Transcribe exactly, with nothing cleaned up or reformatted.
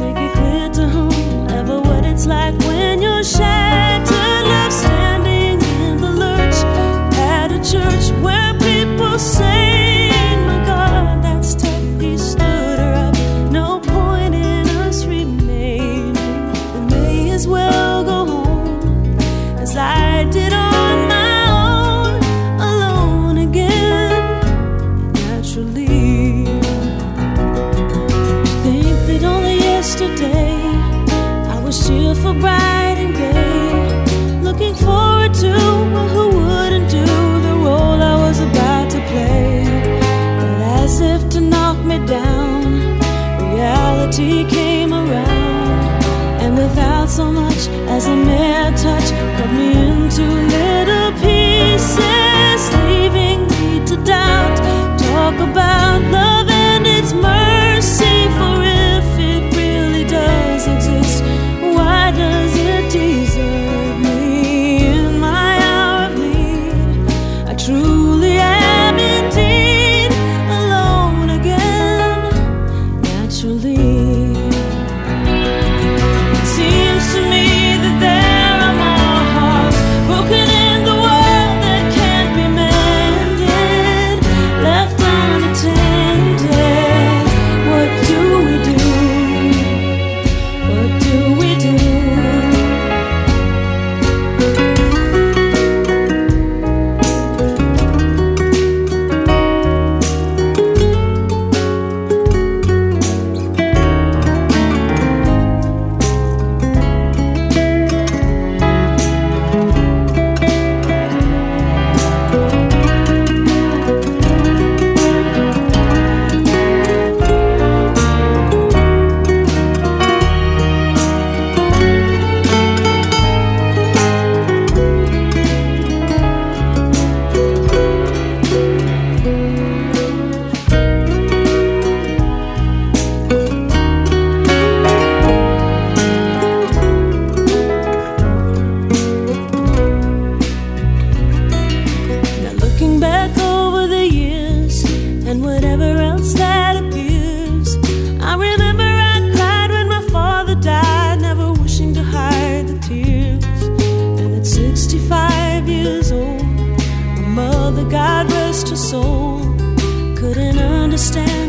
make it clear to whomever what it's like when you're shattered, left standing in the lurch at a church where people say, my God, that's tough. He stood her up. No point in us remaining. We may as well go home as I did on my own, alone again, naturally. Think that only yesterday I was cheerful, bright and gay, looking forward to who wouldn't do the role I was about to play. But as if to knock me down, reality came around, and without so much as a mere touch, cut me into little pieces, leaving me to doubt. Talk about love and its mercy, for if it really does exist, why does it desert me in my hour of need? I truly am indeed alone again, naturally. It seems to me that there are more hearts broken in the world that can't be mended, left unattended. What do we do? What do we do? Now looking back over the years and whatever else that appears, I remember I cried when my father died, never wishing to hide the tears. And at sixty-five years old, my mother, God rest her soul, couldn't understand